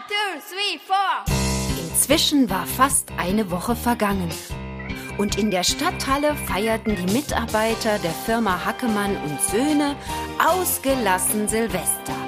2, 3, 4. Inzwischen war fast eine Woche vergangen. Und in der Stadthalle feierten die Mitarbeiter der Firma Hackemann und Söhne ausgelassen Silvester.